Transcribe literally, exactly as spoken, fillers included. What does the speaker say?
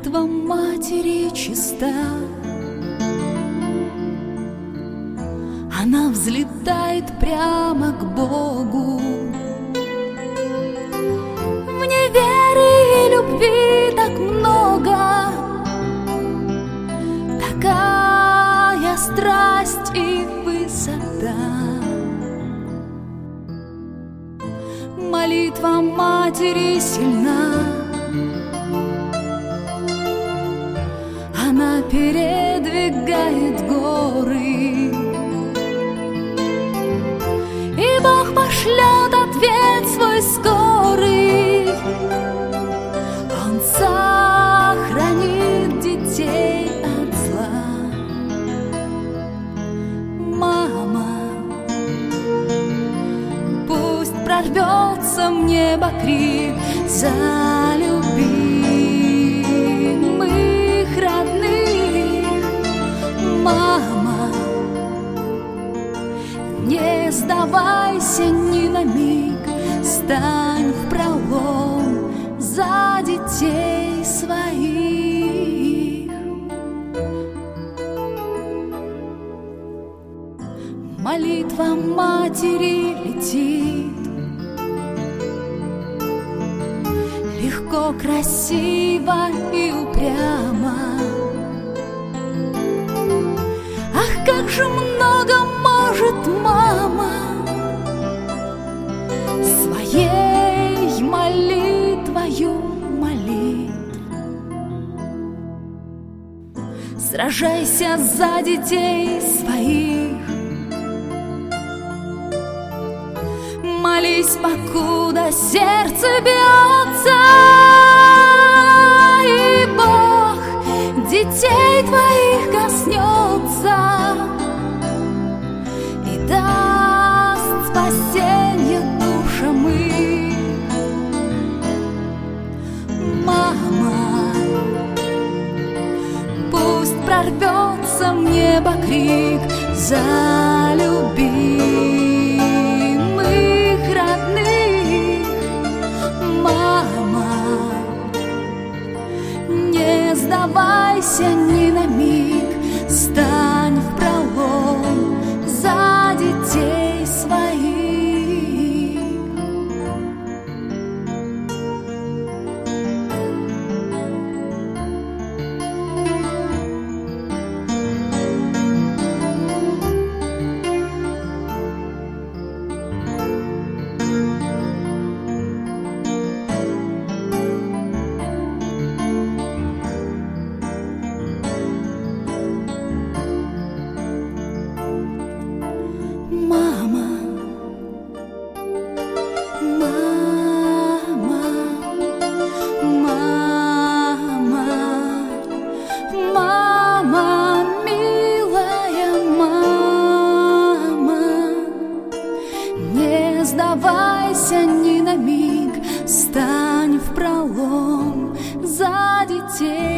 Молитва матери чиста, она взлетает прямо к Богу. В ней веры и любви так много, такая страсть и высота. Молитва матери сильна, она передвигает горы, и Бог пошлет ответ свой скорый. Он сохранит детей от зла. Мама, пусть прорвется в небо крик за любимых родных. Мама, не сдавайся ни на миг, стань в пролом за детей своих. Молитва матери летит легко, красиво и упрямо. Ах, как же много может мама своей молитвою молит. Сражайся за детей своих, молись, покуда сердце бьется, и Бог детей твоих коснется и даст спасенье душам их. Мама, пусть прорвется в небо крик за любимых родных. Мама, не сдавайся ни на миг, стань в пролом за детей своих. Сдавайся ни на миг, стань в пролом за детей.